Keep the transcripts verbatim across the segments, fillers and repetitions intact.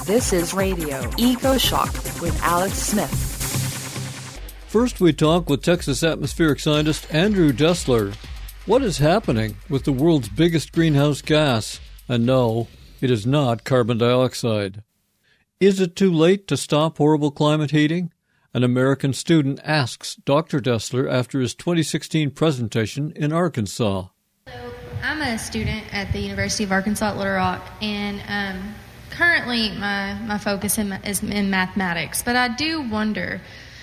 This is Radio Eco Shock with Alex Smith. First, we talk with Texas atmospheric scientist Andrew Dessler. What is happening with the world's biggest greenhouse gas? And no, it is not carbon dioxide. Is it too late to stop horrible climate heating? An American student asks Doctor Dessler after his twenty sixteen presentation in Arkansas. So I'm a student at the University of Arkansas at Little Rock, and um, currently my, my focus in, is in mathematics. But I do wonder,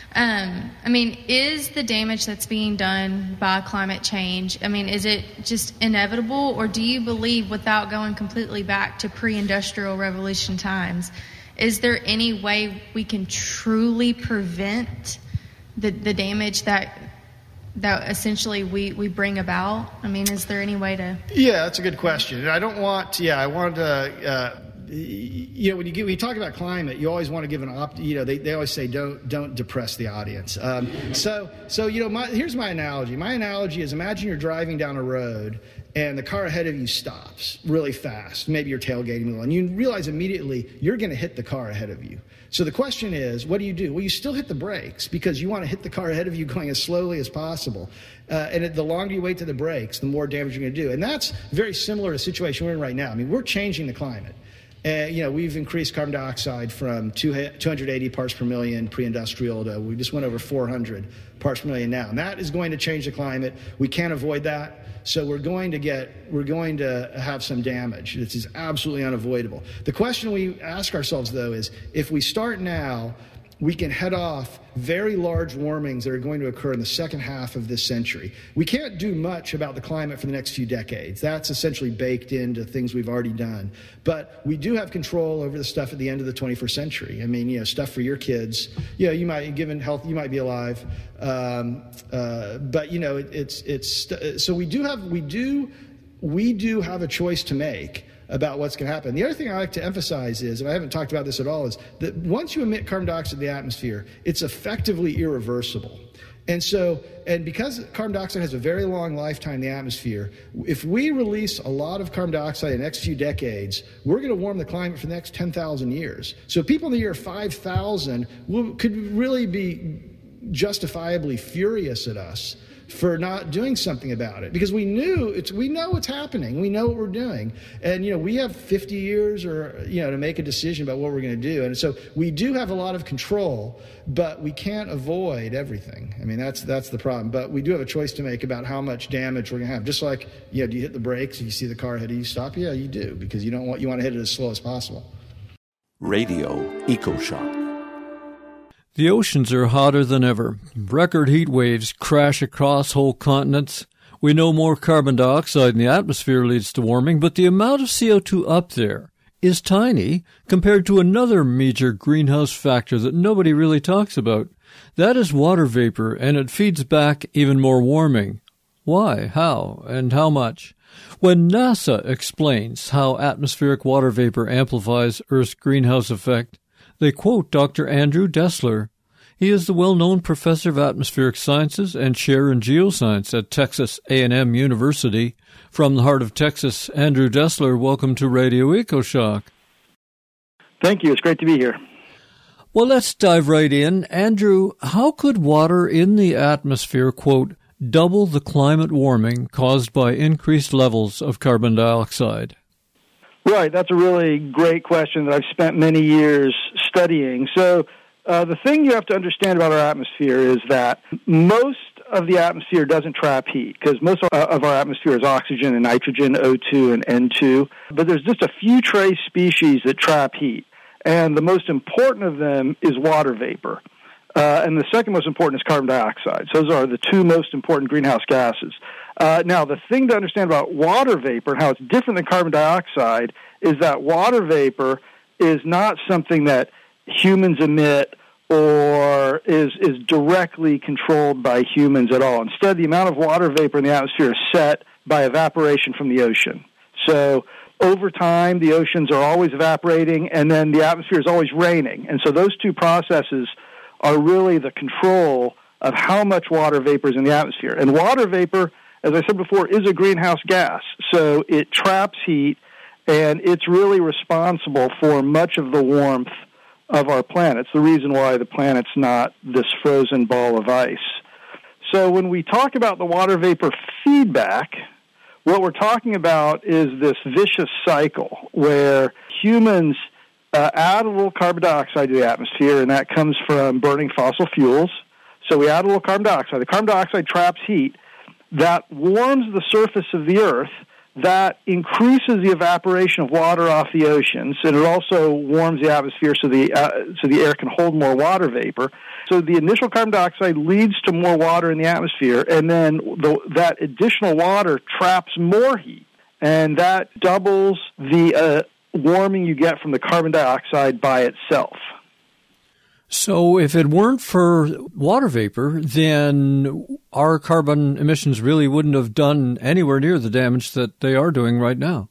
um, I mean, is the damage that's being done by climate change, I mean, is it just inevitable, or do you believe, without going completely back to pre-industrial revolution times, is there any way we can truly prevent the, the damage that that essentially we, we bring about? I mean, is there any way to... Yeah, that's a good question. And I don't want, yeah, I want to, uh, you know, when you, get, when you talk about climate, you always want to give an opt, you know, they, they always say don't don't depress the audience. Um, so, so you know, my, here's my analogy. My analogy is, imagine you're driving down a road and the car ahead of you stops really fast. Maybe you're tailgating a little, and you realize immediately you're going to hit the car ahead of you. So the question is, what do you do? Well, you still hit the brakes because you want to hit the car ahead of you going as slowly as possible. Uh, and it, the longer you wait to the brakes, the more damage you're going to do. And that's very similar to the situation we're in right now. I mean, we're changing the climate. Uh, you know, we've increased carbon dioxide from two hundred eighty parts per million pre-industrial to we just went over four hundred parts per million now. And that is going to change the climate. We can't avoid that. So we're going to get, we're going to have some damage. This is absolutely unavoidable. The question we ask ourselves, though, is if we start now, we can head off very large warmings that are going to occur in the second half of this century. We can't do much about the climate for the next few decades. That's essentially baked into things we've already done. But we do have control over the stuff at the end of the twenty-first century. I mean, you know, stuff for your kids. You know, you might, given health, you might be alive. Um, uh, but, you know, it, it's, it's, so we do have, we do, we do have a choice to make about what's going to happen. The other thing I like to emphasize is, and I haven't talked about this at all, is that once you emit carbon dioxide to the atmosphere, it's effectively irreversible. And so, and because carbon dioxide has a very long lifetime in the atmosphere, if we release a lot of carbon dioxide in the next few decades, we're going to warm the climate for the next ten thousand years. So people in the year five thousand will, could really be justifiably furious at us for not doing something about it, because we knew it's, we know what's happening. We know what we're doing. And, you know, we have fifty years or, you know, to make a decision about what we're going to do. And so we do have a lot of control, but we can't avoid everything. I mean, that's, that's the problem. But we do have a choice to make about how much damage we're going to have. Just like, you know, do you hit the brakes if you see the car ahead of you stop? Yeah, you do, because you don't want, you want to hit it as slow as possible. Radio Eco Shock. The oceans are hotter than ever. Record heat waves crash across whole continents. We know more carbon dioxide in the atmosphere leads to warming, but the amount of C O two up there is tiny compared to another major greenhouse factor that nobody really talks about. That is water vapor, and it feeds back even more warming. Why, how, and how much? When NASA explains how atmospheric water vapor amplifies Earth's greenhouse effect, they quote Doctor Andrew Dessler. He is the well-known professor of atmospheric sciences and chair in geoscience at Texas A and M University. From the heart of Texas, Andrew Dessler, welcome to Radio EcoShock. Thank you. It's great to be here. Well, let's dive right in. Andrew, how could water in the atmosphere, quote, double the climate warming caused by increased levels of carbon dioxide? Right. That's a really great question that I've spent many years studying. So uh, the thing you have to understand about our atmosphere is that most of the atmosphere doesn't trap heat, because most of our atmosphere is oxygen and nitrogen, O two and N two. But there's just a few trace species that trap heat. And the most important of them is water vapor. Uh, and the second most important is carbon dioxide. So those are the two most important greenhouse gases. Uh, now, the thing to understand about water vapor and how it's different than carbon dioxide is that water vapor is not something that humans emit or is is directly controlled by humans at all. Instead, the amount of water vapor in the atmosphere is set by evaporation from the ocean. So over time, the oceans are always evaporating, and then the atmosphere is always raining. And so those two processes are really the control of how much water vapor is in the atmosphere. And water vapor, as I said before, is a greenhouse gas. So it traps heat, And it's really responsible for much of the warmth of our planet. It's the reason why the planet's not this frozen ball of ice. So when we talk about the water vapor feedback, what we're talking about is this vicious cycle where humans uh, add a little carbon dioxide to the atmosphere, and that comes from burning fossil fuels. So we add a little carbon dioxide. The carbon dioxide traps heat. That warms the surface of the Earth. That increases the evaporation of water off the oceans, and it also warms the atmosphere so the uh, so the air can hold more water vapor. So the initial carbon dioxide leads to more water in the atmosphere, and then the, that additional water traps more heat, and that doubles the uh, warming you get from the carbon dioxide by itself. So if it weren't for water vapor, then our carbon emissions really wouldn't have done anywhere near the damage that they are doing right now.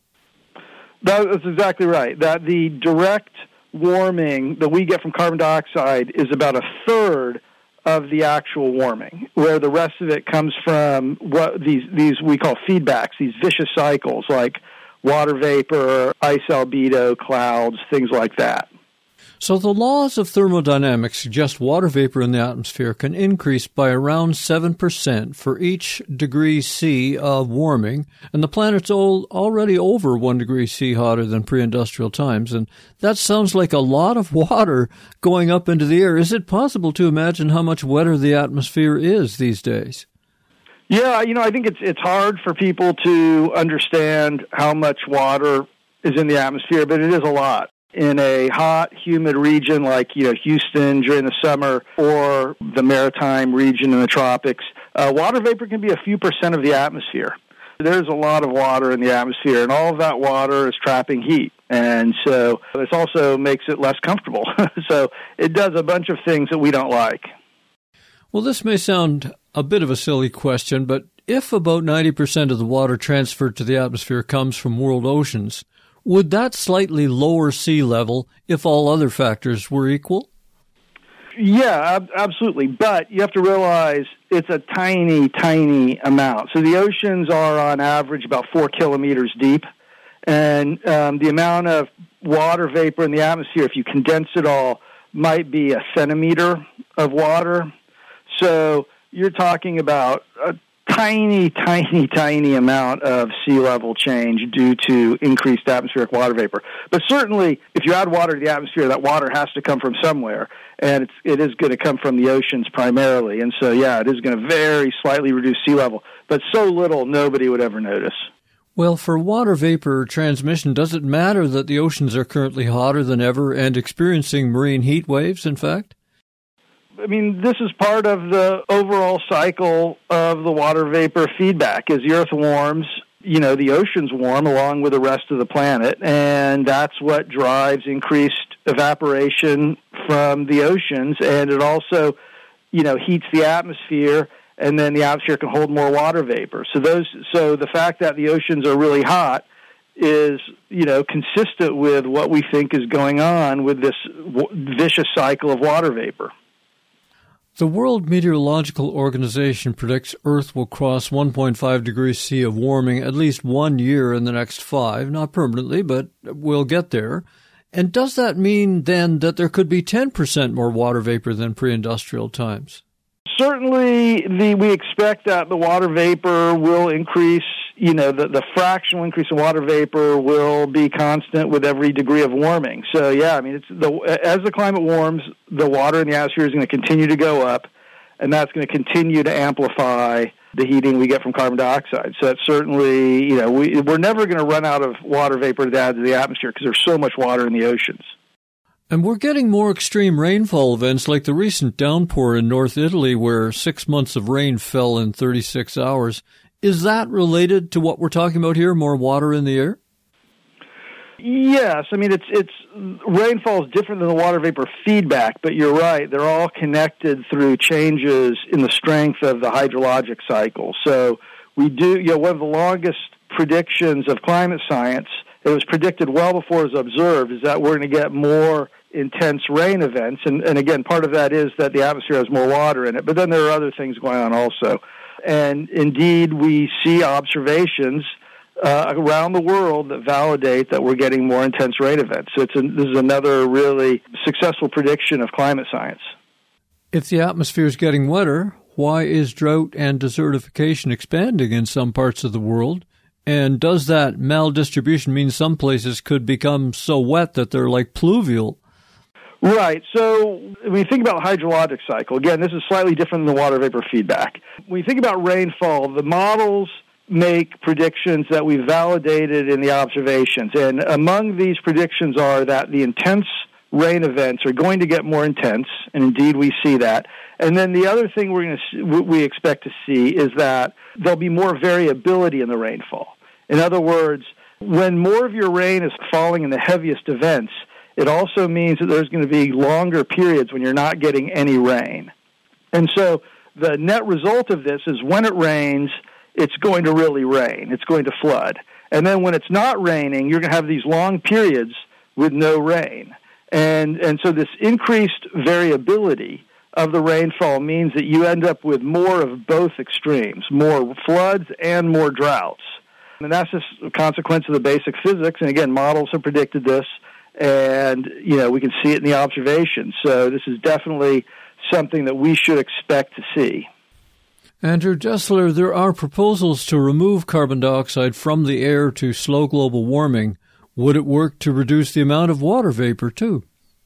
That's exactly right. That the direct warming that we get from carbon dioxide is about a third of the actual warming, where the rest of it comes from what these, these we call feedbacks, these vicious cycles like water vapor, ice albedo, clouds, things like that. So the laws of thermodynamics suggest water vapor in the atmosphere can increase by around seven percent for each degree C of warming, and the planet's already over one degree C hotter than pre-industrial times, and that sounds like a lot of water going up into the air. Is it possible to imagine how much wetter the atmosphere is these days? Yeah, you know, I think it's it's hard for people to understand how much water is in the atmosphere, but it is a lot. In a hot, humid region like, you know, Houston during the summer or the maritime region in the tropics, uh, water vapor can be a few percent of the atmosphere. There's a lot of water in the atmosphere, and all of that water is trapping heat. And so this also makes it less comfortable. So it does a bunch of things that we don't like. Well, this may sound a bit of a silly question, but if about ninety percent of the water transferred to the atmosphere comes from world oceans, would that slightly lower sea level if all other factors were equal? Yeah, ab- absolutely. But you have to realize it's a tiny, tiny amount. So the oceans are on average about four kilometers deep. And um, the amount of water vapor in the atmosphere, if you condense it all, might be a centimeter of water. So you're talking about a tiny, tiny, tiny amount of sea level change due to increased atmospheric water vapor. But certainly, if you add water to the atmosphere, that water has to come from somewhere, and it's, it is going to come from the oceans primarily. And so, yeah, it is going to very slightly reduce sea level, but so little nobody would ever notice. Well, for water vapor transmission, does it matter that the oceans are currently hotter than ever and experiencing marine heat waves, in fact? I mean, this is part of the overall cycle of the water vapor feedback. As the Earth warms, you know, the oceans warm along with the rest of the planet, and that's what drives increased evaporation from the oceans, and it also, you know, heats the atmosphere, and then the atmosphere can hold more water vapor. So those, so the fact that the oceans are really hot is, you know, consistent with what we think is going on with this w- vicious cycle of water vapor. The World Meteorological Organization predicts Earth will cross one point five degrees C of warming at least one year in the next five, not permanently, but we'll get there. And does that mean, then, that there could be ten percent more water vapor than pre-industrial times? Certainly, the, we expect that the water vapor will increase. You know, the, the fractional increase in water vapor will be constant with every degree of warming. So, yeah, I mean, it's the, as the climate warms, the water in the atmosphere is going to continue to go up, and that's going to continue to amplify the heating we get from carbon dioxide. So that's certainly, you know, we, we're never going to run out of water vapor to add to the atmosphere because there's so much water in the oceans. And we're getting more extreme rainfall events like the recent downpour in North Italy where six months of rain fell in thirty-six hours. Is that related to what we're talking about here, more water in the air? Yes. I mean, it's it's rainfall is different than the water vapor feedback, but you're right. They're all connected through changes in the strength of the hydrologic cycle. So we do, you know, one of the longest predictions of climate science, it was predicted well before it was observed, is that we're going to get more intense rain events. And, and again, part of that is that the atmosphere has more water in it, but then there are other things going on also. And indeed, we see observations uh, around the world that validate that we're getting more intense rain events. So it's a, this is another really successful prediction of climate science. If the atmosphere is getting wetter, why is drought and desertification expanding in some parts of the world? And does that maldistribution mean some places could become so wet that they're like pluvial? Right. So when you think about the hydrologic cycle, again, this is slightly different than the water vapor feedback. When you think about rainfall, the models make predictions that we validated in the observations. And among these predictions are that the intense rain events are going to get more intense, and indeed we see that. And then the other thing we're going to we expect to see is that there'll be more variability in the rainfall. In other words, when more of your rain is falling in the heaviest events, it also means that there's going to be longer periods when you're not getting any rain. And so the net result of this is when it rains, it's going to really rain. It's going to flood. And then when it's not raining, you're going to have these long periods with no rain. And and so this increased variability of the rainfall means that you end up with more of both extremes, more floods and more droughts. And that's just a consequence of the basic physics. And again, models have predicted this, and you know we can see it in the observations. So this is definitely something that we should expect to see. Andrew Dessler, there are proposals to remove carbon dioxide from the air to slow global warming. Would it work to reduce the amount of water vapor, too?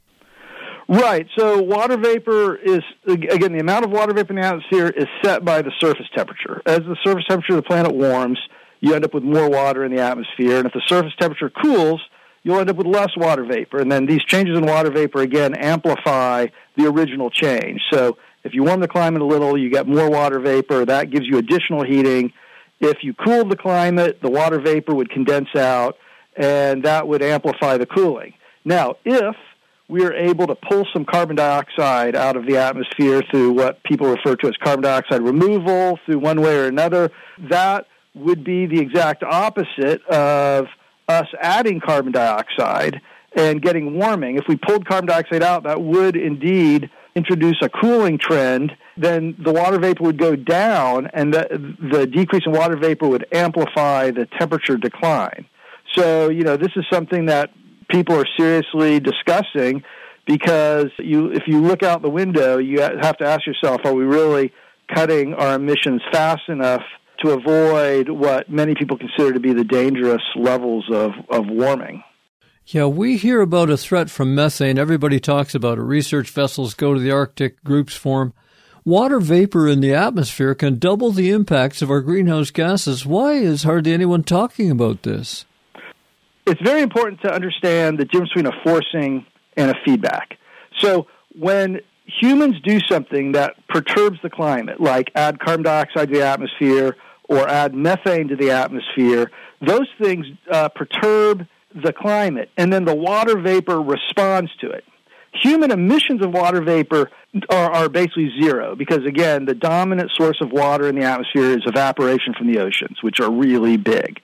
Right. So water vapor is, again, the amount of water vapor in the atmosphere is set by the surface temperature. As the surface temperature of the planet warms, you end up with more water in the atmosphere. And if the surface temperature cools, you'll end up with less water vapor. And then these changes in water vapor, again, amplify the original change. So if you warm the climate a little, you get more water vapor. That gives you additional heating. If you cooled the climate, the water vapor would condense out, and that would amplify the cooling. Now, if we are able to pull some carbon dioxide out of the atmosphere through what people refer to as carbon dioxide removal, through one way or another, that would be the exact opposite of us adding carbon dioxide and getting warming. If we pulled carbon dioxide out, that would indeed introduce a cooling trend. Then the water vapor would go down, and the, the decrease in water vapor would amplify the temperature decline. So, you know, this is something that people are seriously discussing because you, if you look out the window, you have to ask yourself, are we really cutting our emissions fast enough to avoid what many people consider to be the dangerous levels of, of warming? Yeah, we hear about a threat from methane. Everybody talks about it. Research vessels go to the Arctic, groups form. Water vapor in the atmosphere can double the impacts of our greenhouse gases. Why is hardly anyone talking about this? It's very important to understand the difference between a forcing and a feedback. So when humans do something that perturbs the climate, like add carbon dioxide to the atmosphere or add methane to the atmosphere, those things uh, perturb the climate, and then the water vapor responds to it. Human emissions of water vapor are, are basically zero because, again, the dominant source of water in the atmosphere is evaporation from the oceans, which are really big.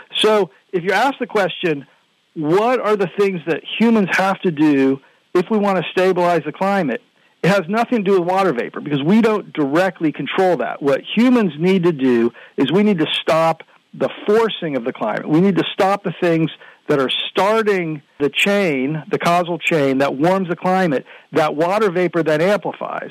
So if you ask the question, what are the things that humans have to do if we want to stabilize the climate, it has nothing to do with water vapor because we don't directly control that. What humans need to do is we need to stop the forcing of the climate. We need to stop the things that are starting the chain, the causal chain that warms the climate, that water vapor then amplifies.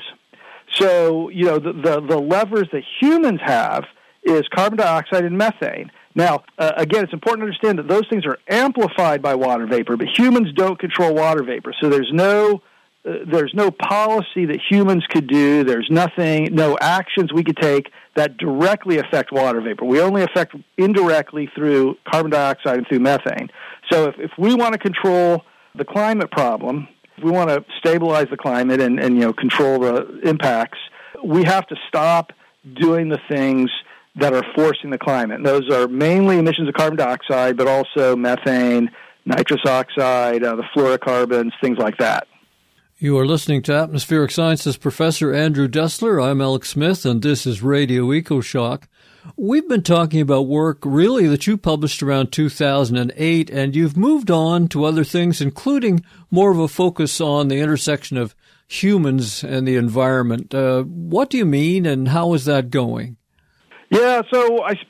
So, you know, the, the, the levers that humans have is carbon dioxide and methane. Now, uh, again, it's important to understand that those things are amplified by water vapor, but humans don't control water vapor. So there's no uh, there's no policy that humans could do. There's nothing, no actions we could take that directly affect water vapor. We only affect indirectly through carbon dioxide and through methane. So if, if we want to control the climate problem, if we want to stabilize the climate and, and you know control the impacts, we have to stop doing the things that are forcing the climate. And those are mainly emissions of carbon dioxide, but also methane, nitrous oxide, uh, the fluorocarbons, things like that. You are listening to Atmospheric Sciences Professor Andrew Dessler. I'm Alex Smith, and this is Radio EcoShock. We've been talking about work, really, that you published around two thousand eight, and you've moved on to other things, including more of a focus on the intersection of humans and the environment. Uh, what do you mean, and how is that going? Yeah, so I spent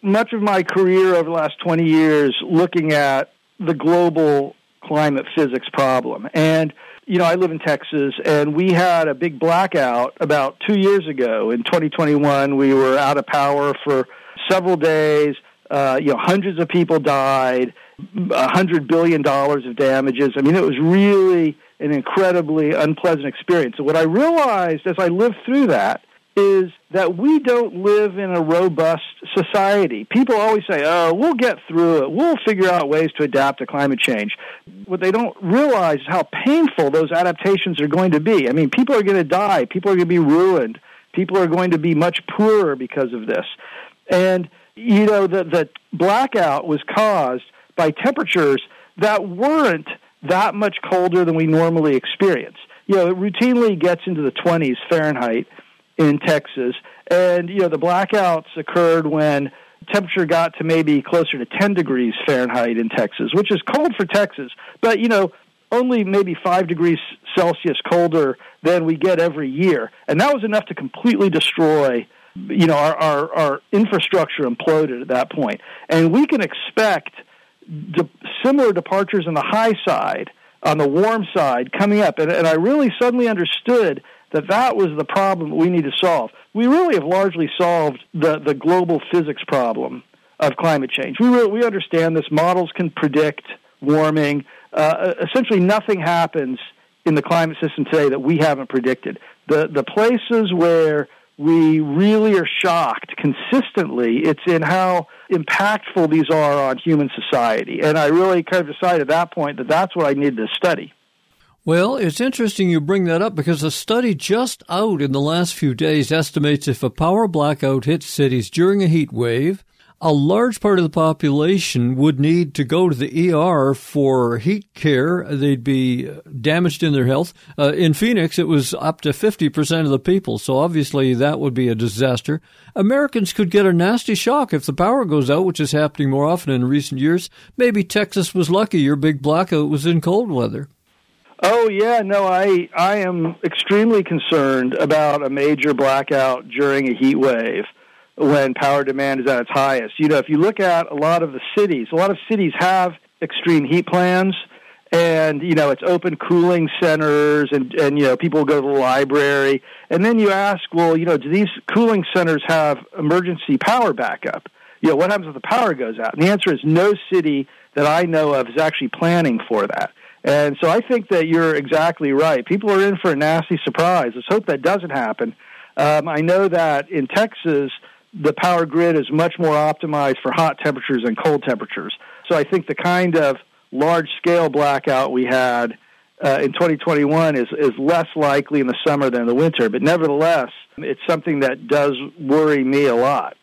much of my career over the last twenty years looking at the global climate physics problem. And, you know, I live in Texas, and we had a big blackout about two years ago. In twenty twenty-one, we were out of power for several days. Uh, you know, hundreds of people died, one hundred billion dollars of damages. I mean, it was really an incredibly unpleasant experience. So what I realized as I lived through that is that we don't live in a robust society. People always say, oh, we'll get through it. We'll figure out ways to adapt to climate change. What they don't realize is how painful those adaptations are going to be. I mean, people are going to die. People are going to be ruined. People are going to be much poorer because of this. And, you know, the, the blackout was caused by temperatures that weren't that much colder than we normally experience. You know, it routinely gets into the twenties Fahrenheit in Texas, and, you know, the blackouts occurred when temperature got to maybe closer to ten degrees Fahrenheit in Texas, which is cold for Texas, but, you know, only maybe five degrees Celsius colder than we get every year. And that was enough to completely destroy, you know, our, our, our infrastructure imploded at that point. And we can expect de- similar departures on the high side, on the warm side, coming up. And, and I really suddenly understood that that was the problem that we need to solve. We really have largely solved the, the global physics problem of climate change. We really, we understand this. Models can predict warming. Uh, essentially nothing happens in the climate system today that we haven't predicted. The, the places where we really are shocked consistently, it's in how impactful these are on human society. And I really kind of decided at that point that that's what I needed to study. Well, it's interesting you bring that up because a study just out in the last few days estimates if a power blackout hits cities during a heat wave, a large part of the population would need to go to the E R for heat care. They'd be damaged in their health. Uh, in Phoenix, it was up to fifty percent of the people, so obviously that would be a disaster. Americans could get a nasty shock if the power goes out, which is happening more often in recent years. Maybe Texas was lucky your big blackout was in cold weather. Oh, yeah, no, I I am extremely concerned about a major blackout during a heat wave when power demand is at its highest. You know, if you look at a lot of the cities, a lot of cities have extreme heat plans, and, you know, it's open cooling centers, and, and you know, people go to the library. And then you ask, well, you know, do these cooling centers have emergency power backup? You know, what happens if the power goes out? And the answer is no city that I know of is actually planning for that. And so I think that you're exactly right. People are in for a nasty surprise. Let's hope that doesn't happen. Um, I know that in Texas, the power grid is much more optimized for hot temperatures and cold temperatures. So I think the kind of large-scale blackout we had uh, in twenty twenty-one is, is less likely in the summer than in the winter. But nevertheless, it's something that does worry me a lot.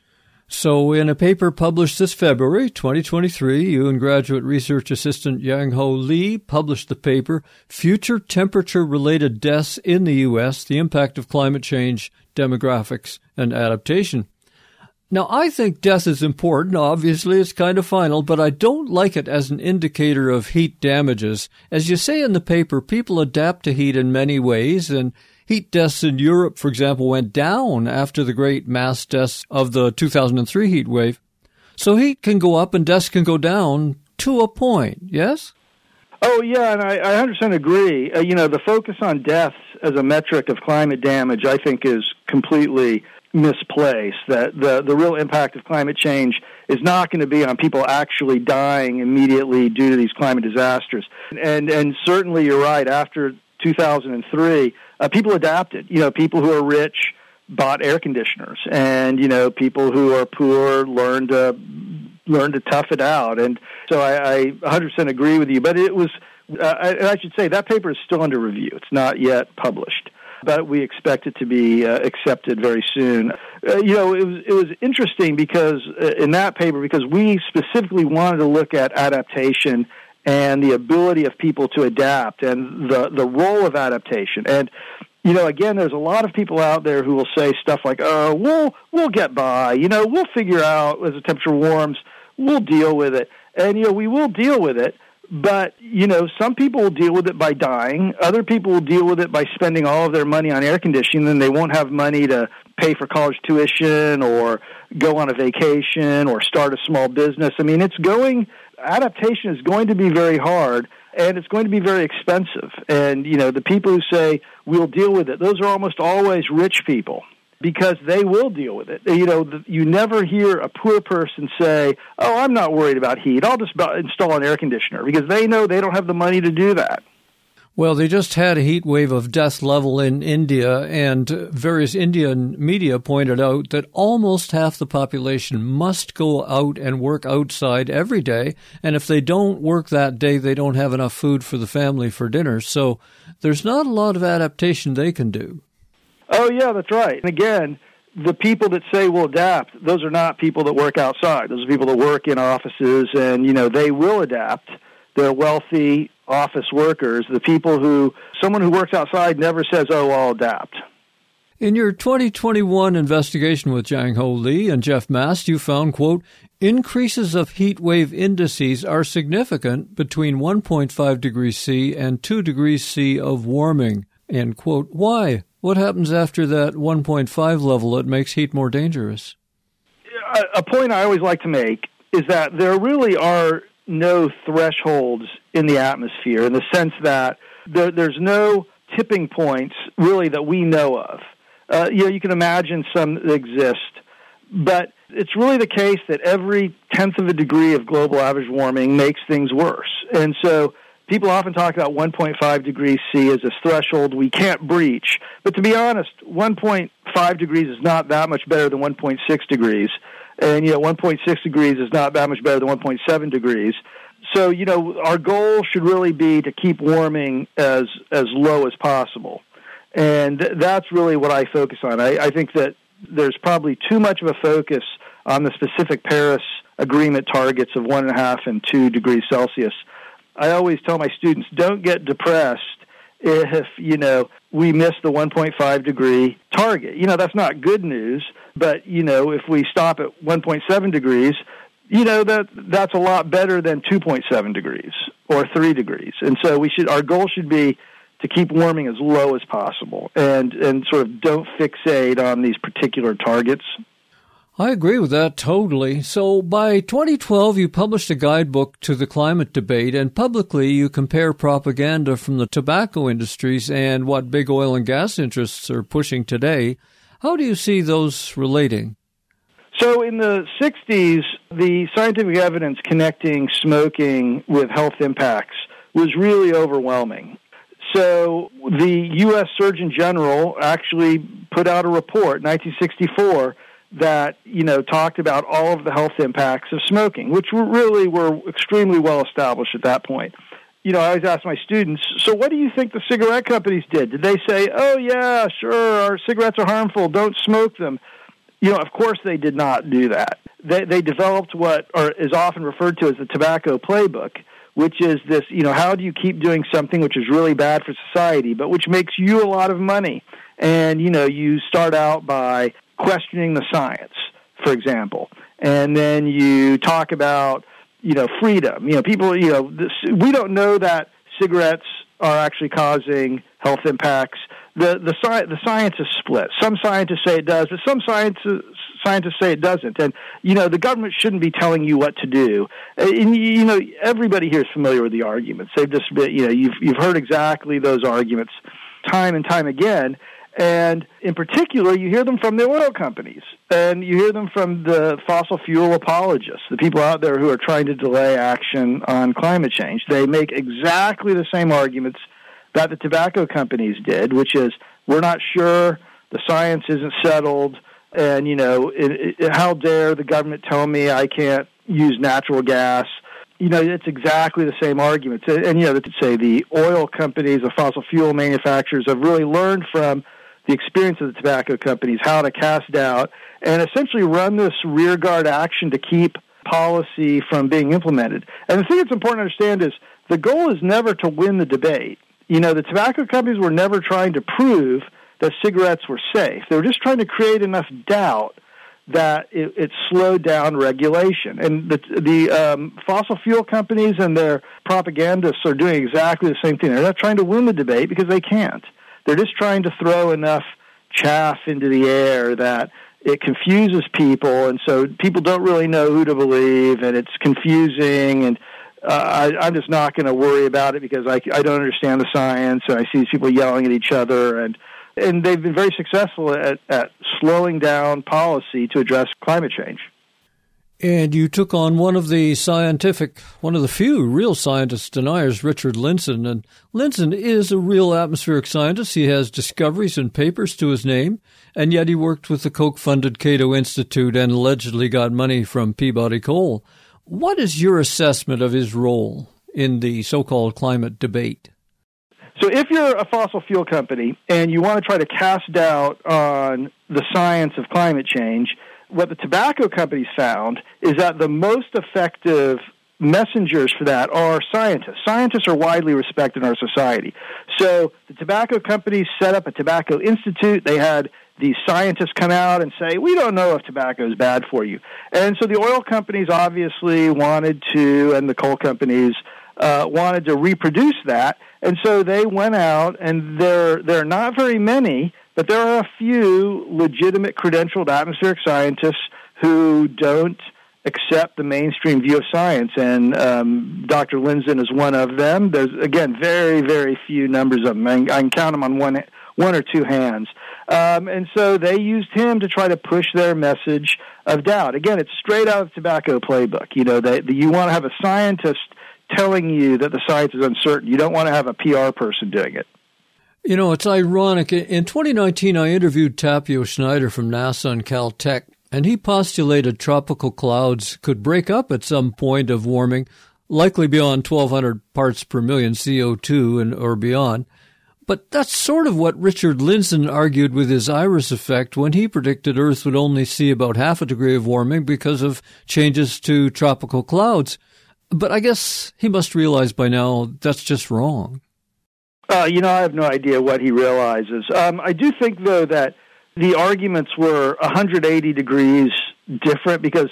So in a paper published this February, twenty twenty-three, you and graduate research assistant Yang Ho Lee published the paper, Future Temperature-Related Deaths in the U S, the Impact of Climate Change, Demographics, and Adaptation. Now, I think death is important. Obviously, it's kind of final, but I don't like it as an indicator of heat damages. As you say in the paper, people adapt to heat in many ways, and heat deaths in Europe, for example, went down after the great mass deaths of the two thousand three heat wave. So heat can go up and deaths can go down to a point, yes? Oh, yeah, and I, I one hundred percent agree. Uh, you know, the focus on deaths as a metric of climate damage, I think, is completely misplaced. That the, the real impact of climate change is not going to be on people actually dying immediately due to these climate disasters. And, and certainly you're right, after two thousand three, uh, people adapted. You know, people who are rich bought air conditioners, and, you know, people who are poor learned to learned to tough it out. And so I, I one hundred percent agree with you. But it was, uh, and I should say, that paper is still under review. It's not yet published, but we expect it to be uh, accepted very soon. Uh, you know, it was it was interesting because uh, in that paper, because we specifically wanted to look at adaptation and the ability of people to adapt and the, the role of adaptation. And, you know, again, there's a lot of people out there who will say stuff like, oh, we'll, we'll get by, you know, we'll figure out as the temperature warms, we'll deal with it. And, you know, we will deal with it, But, you know, some people will deal with it by dying. Other people will deal with it by spending all of their money on air conditioning, and they won't have money to pay for college tuition or go on a vacation or start a small business. I mean, it's going, adaptation is going to be very hard, and it's going to be very expensive. And, you know, the people who say, we'll deal with it, those are almost always rich people, because they will deal with it. You know, you never hear a poor person say, oh, I'm not worried about heat, I'll just install an air conditioner, because they know they don't have the money to do that. Well, they just had a heat wave of death level in India, and various Indian media pointed out that almost half the population must go out and work outside every day, and if they don't work that day, they don't have enough food for the family for dinner. So there's not a lot of adaptation they can do. Oh, yeah, that's right. And again, the people that say we'll adapt, those are not people that work outside. Those are people that work in offices, and, you know, they will adapt. They're wealthy office workers. The people who, someone who works outside never says, oh, I'll adapt. In your twenty twenty-one investigation with Jang Ho Lee and Jeff Mast, you found, quote, increases of heat wave indices are significant between one point five degrees C and two degrees C of warming, end quote. Why? What happens after that one point five level that makes heat more dangerous? A point I always like to make is that there really are no thresholds in the atmosphere, in the sense that there, there's no tipping points really that we know of. Uh, you know, you can imagine some that exist, but it's really the case that every tenth of a degree of global average warming makes things worse. And so people often talk about one point five degrees C as a threshold we can't breach. But to be honest, one point five degrees is not that much better than one point six degrees. And, you know, one point six degrees is not that much better than one point seven degrees. So, you know, our goal should really be to keep warming as as low as possible. And that's really what I focus on. I, I think that there's probably too much of a focus on the specific Paris Agreement targets of one and a half and two degrees Celsius. I always tell my students, don't get depressed if, you know, we miss the one point five degree target. You know, that's not good news, but, you know, if we stop at one point seven degrees, you know, that that's a lot better than two point seven degrees or three degrees. And so we should, our goal should be to keep warming as low as possible and, and sort of don't fixate on these particular targets. I agree with that totally. So by twenty twelve, you published a guidebook to the climate debate, and publicly you compare propaganda from the tobacco industries and what big oil and gas interests are pushing today. How do you see those relating? So in the sixties, the scientific evidence connecting smoking with health impacts was really overwhelming. So the U S Surgeon General actually put out a report in nineteen sixty-four that, you know, talked about all of the health impacts of smoking, which were really were extremely well established at that point. You know, I always ask my students, so what do you think the cigarette companies did? Did they say, oh, yeah, sure, our cigarettes are harmful, don't smoke them? You know, of course they did not do that. They, they developed what or is often referred to as the tobacco playbook, which is this, you know, how do you keep doing something which is really bad for society, but which makes you a lot of money? And, you know, you start out by questioning the science, for example, and then you talk about, you know, freedom. You know, people, you know, this, we don't know that cigarettes are actually causing health impacts. The the, sci- the science is split. Some scientists say it does, but some science, scientists say it doesn't. And, you know, the government shouldn't be telling you what to do. And, you know, everybody here is familiar with the arguments. They've just been, you know, you've you've heard exactly those arguments time and time again. And in particular, you hear them from the oil companies, and you hear them from the fossil fuel apologists, the people out there who are trying to delay action on climate change. They make exactly the same arguments that the tobacco companies did, which is, we're not sure, the science isn't settled, and, you know, it, it, how dare the government tell me I can't use natural gas? You know, it's exactly the same arguments. And, and you know, to say the oil companies, the fossil fuel manufacturers have really learned from the experience of the tobacco companies, how to cast doubt and essentially run this rearguard action to keep policy from being implemented. And the thing that's important to understand is the goal is never to win the debate. You know, the tobacco companies were never trying to prove that cigarettes were safe. They were just trying to create enough doubt that it, it slowed down regulation. And the, the um, fossil fuel companies and their propagandists are doing exactly the same thing. They're not trying to win the debate because they can't. They're just trying to throw enough chaff into the air that it confuses people, and so people don't really know who to believe, and it's confusing, and uh, I, I'm just not going to worry about it because I, I don't understand the science, and I see these people yelling at each other, and and they've been very successful at, at slowing down policy to address climate change. And you took on one of the scientific, one of the few real scientist deniers, Richard Lindzen. And Lindzen is a real atmospheric scientist. He has discoveries and papers to his name, and yet he worked with the Koch-funded Cato Institute and allegedly got money from Peabody Coal. What is your assessment of his role in the so-called climate debate? So if you're a fossil fuel company and you want to try to cast doubt on the science of climate change, what the tobacco companies found is that the most effective messengers for that are scientists. Scientists are widely respected in our society. So the tobacco companies set up a tobacco institute. They had these scientists come out and say, we don't know if tobacco is bad for you. And so the oil companies obviously wanted to, and the coal companies uh, wanted to reproduce that. And so they went out, and there, there are not very many, but there are a few legitimate credentialed atmospheric scientists who don't accept the mainstream view of science, and um, Doctor Lindzen is one of them. There's, again, very, very few numbers of them. I can, I can count them on one, one or two hands. Um, and so they used him to try to push their message of doubt. Again, it's straight out of the tobacco playbook. You know, they, the, you want to have a scientist telling you that the science is uncertain. You don't want to have a P R person doing it. You know, it's ironic. In twenty nineteen, I interviewed Tapio Schneider from NASA and Caltech, and he postulated tropical clouds could break up at some point of warming, likely beyond twelve hundred parts per million C O two and or beyond. But that's sort of what Richard Lindzen argued with his Iris effect when he predicted Earth would only see about half a degree of warming because of changes to tropical clouds. But I guess he must realize by now that's just wrong. Uh, you know, I have no idea what he realizes. Um, I do think, though, that the arguments were one hundred eighty degrees different because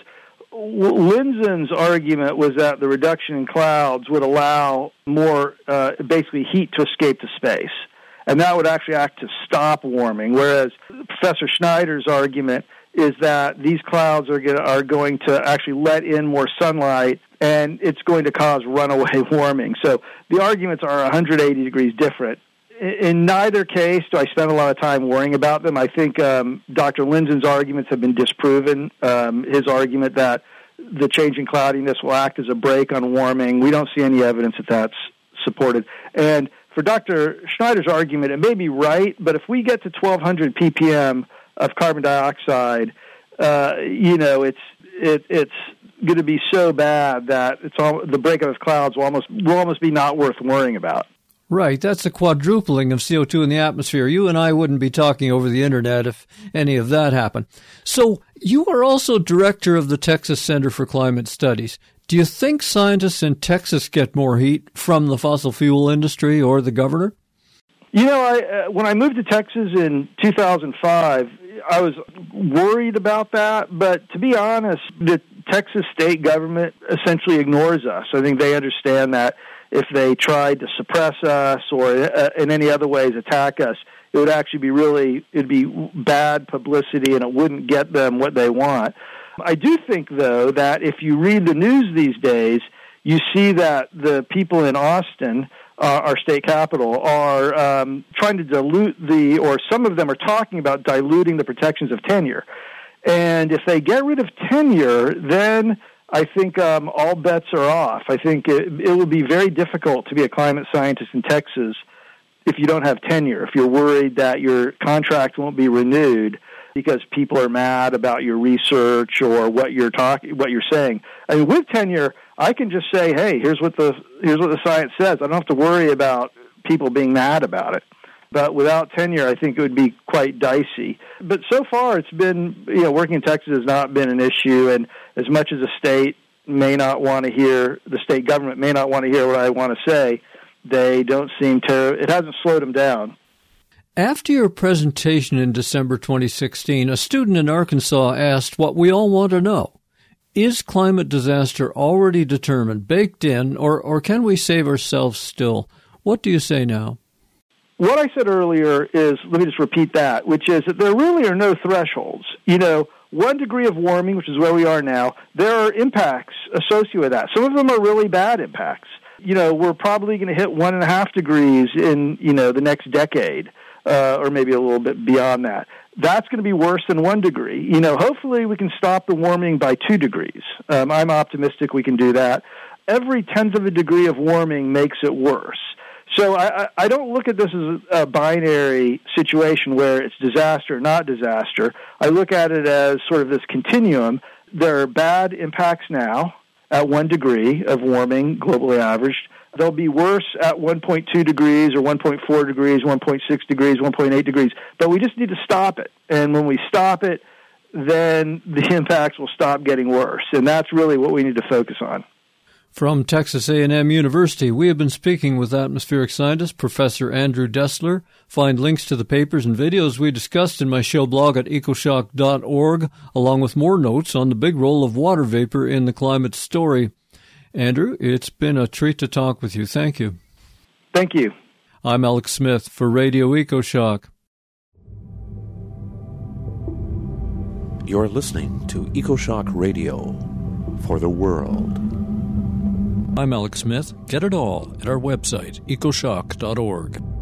Lindzen's argument was that the reduction in clouds would allow more, uh, basically, heat to escape to space. And that would actually act to stop warming, whereas Professor Schneider's argument is that these clouds are, get, are going to actually let in more sunlight, and it's going to cause runaway warming. So the arguments are one hundred eighty degrees different. In neither case do I spend a lot of time worrying about them. I think um, Doctor Lindzen's arguments have been disproven. Um, his argument that the change in cloudiness will act as a brake on warming, we don't see any evidence that that's supported. And for Doctor Schneider's argument, it may be right, but if we get to twelve hundred ppm of carbon dioxide, uh, you know, it's it, it's going to be so bad that it's all, the breakup of clouds will almost will almost be not worth worrying about. Right, that's a quadrupling of C O two in the atmosphere. You and I wouldn't be talking over the internet if any of that happened. So you are also director of the Texas Center for Climate Studies. Do you think scientists in Texas get more heat from the fossil fuel industry or the governor? You know, I, uh, when I moved to Texas in two thousand five, I was worried about that. But to be honest, the Texas state government essentially ignores us. I think they understand that if they tried to suppress us or uh, in any other ways attack us, it would actually be really, it'd be bad publicity and it wouldn't get them what they want. I do think, though, that if you read the news these days, you see that the people in Austin, uh, our state capital, are um, trying to dilute the, or some of them are talking about diluting the protections of tenure. And if they get rid of tenure, then I think um, all bets are off. I think it, it will be very difficult to be a climate scientist in Texas if you don't have tenure, if you're worried that your contract won't be renewed because people are mad about your research or what you're talking, what you're saying. I mean, with tenure, I can just say, "Hey, here's what the here's what the science says." I don't have to worry about people being mad about it. But without tenure, I think it would be quite dicey. But so far, it's been, you know, working in Texas has not been an issue. And as much as the state may not want to hear, the state government may not want to hear what I want to say, they don't seem to, it hasn't slowed them down. After your presentation in December twenty sixteen, a student in Arkansas asked what we all want to know. Is climate disaster already determined, baked in, or, or can we save ourselves still? What do you say now? What I said earlier is, let me just repeat that, which is that there really are no thresholds. You know, one degree of warming, which is where we are now, there are impacts associated with that. Some of them are really bad impacts. You know, we're probably going to hit one and a half degrees in, you know, the next decade, uh, or maybe a little bit beyond that. That's going to be worse than one degree. You know, hopefully we can stop the warming by two degrees. Um, I'm optimistic we can do that. Every tenth of a degree of warming makes it worse. So I, I don't look at this as a binary situation where it's disaster, not disaster. I look at it as sort of this continuum. There are bad impacts now at one degree of warming, globally averaged. They'll be worse at one point two degrees or one point four degrees, one point six degrees, one point eight degrees. But we just need to stop it. And when we stop it, then the impacts will stop getting worse. And that's really what we need to focus on. From Texas A and M University, we have been speaking with atmospheric scientist Professor Andrew Dessler. Find links to the papers and videos we discussed in my show blog at ecoshock dot org, along with more notes on the big role of water vapor in the climate story. Andrew, it's been a treat to talk with you. Thank you. Thank you. I'm Alex Smith for Radio EcoShock. You're listening to EcoShock Radio for the world. I'm Alex Smith. Get it all at our website, ecoshock dot org.